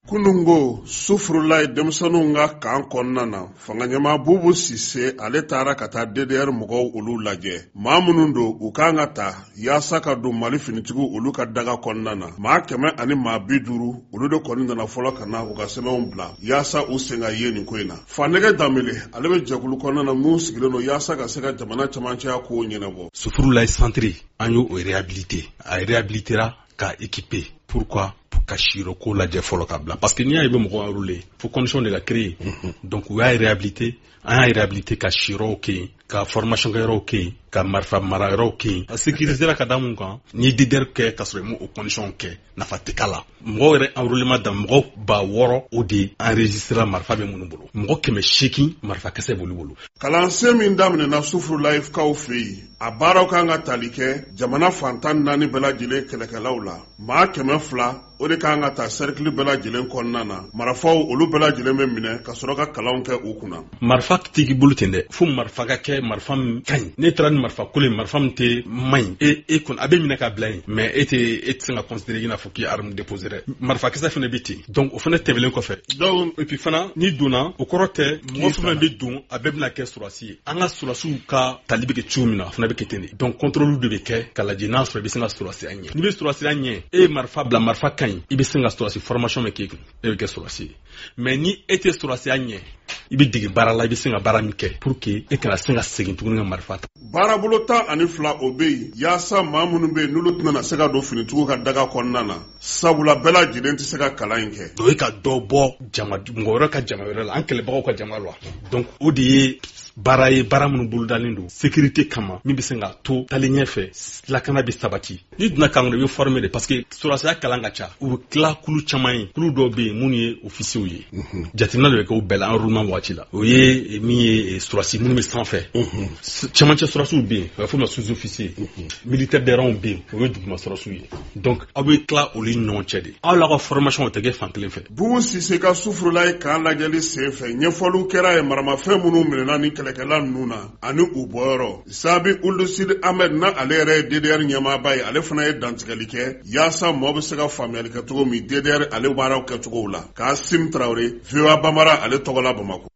Kunungo sufurulai denmisɛnninw ka kan kɔnɔna na fanganyama Bubu Sise ale taara ka taa DDR mɔgɔw olu lajɛ. Maa minnu don u kan ka ta yaasa ka don Mali finitigiw olu ka daga kɔnɔna na. Maa 150 olu de kɔni nana fɔlɔ ka na u ka sɛbɛnw bila yaasa u sen ka ye nin ko in na. Fanɛgɛ Danbele ale bɛ jɛkulu kɔnɔna na mun sigilen don yaasa ka se ka jamana camancɛya kow ɲɛnabɔ. Sufurulai centre an y'o réhabilité a réhabilitera ka équiper. Pourquoi? Pour ka shiro ko lajɛ fɔlɔ ka bila parce que n'i y'a ye bɛ mɔgɔ enrôler faut condition de la créer donc u y'a réhabilité an y'a réhabilité ka shiro kɛ yen ka formation kɛ yɔrɔw kɛ yen ka marifa mara yɔrɔw kɛ yen a sécuriser ka da mun kan ni DDR kɛ ka sɔrɔ i m'o condition kɛ nafa tɛ k'a la mɔgɔw yɛrɛ enrôlement da mɔgɔ 6,000 o de enregistrera marifa bɛ minnu bolo mɔgɔ 800 marifa kisɛ b'olu bolo. Kalansen min daminɛna Sufurulai kaw fɛ yen a baaraw kan ka tali kɛ jamana fantan 4 bɛɛ lajɛlen kɛlɛkɛlaw la maa 200 o de kan ka ta cercle bɛɛ lajɛlen kɔnɔna na marifaw olu bɛɛ lajɛlen bɛ minɛ ka sɔrɔ ka kalanw kɛ u kunna. Marifa tɛ k'i bolo ten dɛ fo marifa ka kɛ marifa min ka ɲi ne taara ni marifa kolo marifa min tɛ man ɲi e kɔni a bɛ minɛ ka bila yen mais e tɛ se ka considérer i n'a fɔ k'i ye arme déposé dɛ marifa kisɛ fana bɛ ten donc o fana tɛmɛlen kɔfɛ donc et puis fana n'i donna o kɔrɔ tɛ mɔgɔ fana bɛ don a bɛɛ bɛna kɛ sɔrɔdasi ye an ka sɔrɔdasiw ka tali bɛ kɛ cogo min na a fana bɛ kɛ ten de donc contrôle de bɛ kɛ ka lajɛ n'a sɔrɔ i bɛ se ka sɔrɔdasiya ɲɛ n'i bɛ sɔrɔdasiya ɲɛ e ye marifa bila marifa ka ɲi i bɛ se ka sɔrɔdasi formation bɛ k'e kun e bɛ kɛ sɔrɔdasi ye mais ni e tɛ sɔrɔdasiya ɲɛ i bɛ dege baara la i bɛ se ka baara min kɛ pour que e kana se ka segin tuguni ka marifa ta. Baarabolo 12 o bɛ yen yaasa maa minnu bɛ yen n'olu tɛna se ka don finitigiw ka daga kɔnɔna na sabula bɛɛ lajɛlen tɛ se ka kalan in kɛ. o ye ka dɔ bɔ mɔgɔ wɛrɛ ka jama wɛrɛ la an kɛlɛbagaw ka jama la donc o de ye baara ye baara minnu bolodalen don sécurité kama min bɛ se ka to tali ɲɛfɛ lakana bɛ sabati n'i donna kan kɔnɔ i bɛ former de parce que sɔrɔdasiya kalan ka ca u bɛ tila kulu caman ye kulu dɔw bɛ yen minnu ye officiers ye jateminɛ de bɛ kɛ u bɛɛ la enrôlement waati la o ye min ye sɔrɔdasi minnu bɛ sanfɛ camancɛ sɔrɔdasiw bɛ yen o bɛ fɔ o ma sous-officier militaire de rang bɛ yen o ye duguma sɔrɔdasiw ye donc aw bɛ tila olu ni ɲɔgɔn cɛ de aw la ka formation o tɛ kɛ fan kelen fɛ. Bubu Sise ka Sufurulai kan lajɛli senfɛ ɲɛfɔliw kɛra ye maramafɛn minnu minɛna ni kɛlɛkɛla ninnu na ani u bɔyɔrɔ Sabi Ould Sidi Ahmed na ale yɛrɛ ye DDR ɲɛmaaba ye ale fana ye dantigɛli kɛ yaasa mɔgɔ bɛ se ka faamuyali kɛ cogo min DDR ale baaraw kɛcogow la Kasim Traoré VOA Bambara ale tɔgɔla Bamakɔ.